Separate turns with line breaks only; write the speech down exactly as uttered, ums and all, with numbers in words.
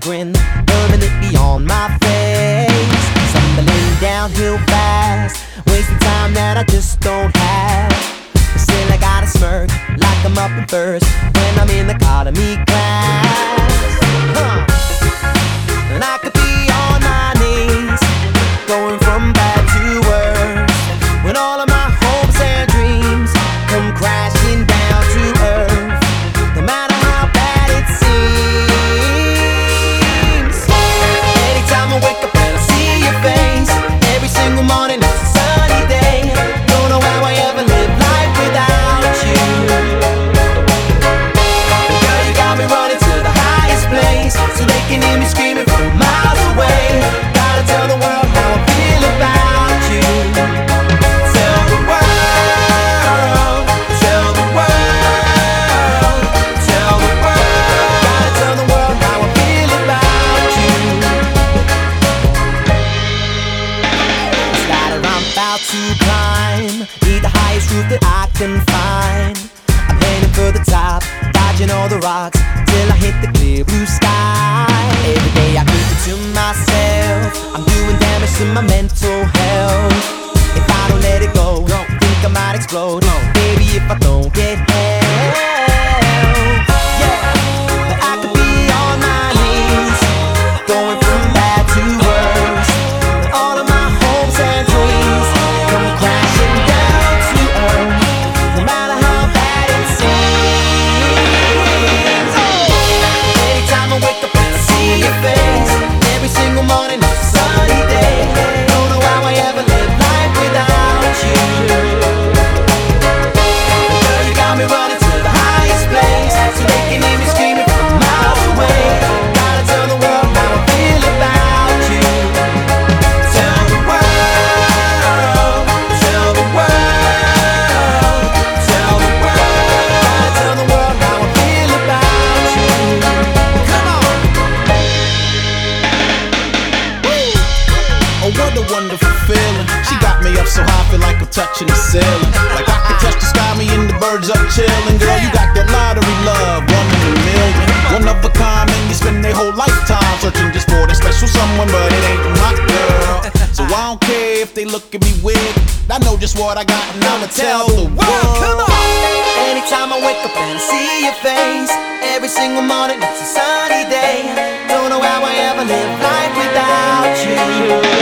grin permanently on my face. Stumbling downhill fast, wasting time that I just don't have. But still I gotta smirk like I'm up in first when I'm in economy class. Huh. And I could be on my knees, going from bad to worse, when all of my hopes and dreams come crashing down to earth. No matter how bad it seems, anytime I wake up and I see your face, every single morning it's a sunny day. Don't know how I ever live life without you. Girl, you got me running to the highest place, so they can hear me screaming from miles away. Gotta tell the world how I feel about you. Tell the world, tell the world, tell the world. Gotta tell the world how I feel about you. This ladder I'm about to climb, need the highest roof that I can find. I'm heading for the top, dodging all the rocks till I hit the clear blue sky. Every day I keep it to myself, I'm doing damage to my mental health. If I don't let it go, think I might explode. Baby, if I don't get help, yeah, but I could be on my knees, going from bad to worse, when all of my hopes and dreams come crashing down to earth. No matter how bad it seems, anytime I wake up and I see your face, every single morning it's a sunny day. Don't know how I ever live life without you. Girl, you got me running to the highest place, so they can hear me screaming from miles away. Gotta tell the world how I feel about you. Tell the world, tell the world, tell the world. Gotta tell the world how I feel about you. Come on.
Oh, what a wonderful feeling. She got me up so high, feel like I'm touching the ceiling. Like I can touch the sky, me and the birds up chilling. Girl, you got that lottery love, one in a million. One of a kind, and you spend their whole lifetime searching just for that special someone, but it ain't my girl. So I don't care if they look at me weird, I know just what I got and I'ma tell the world.
Come on. Anytime I wake up and I see your face, every single morning it's a sunny day. Don't know how I ever live life without you.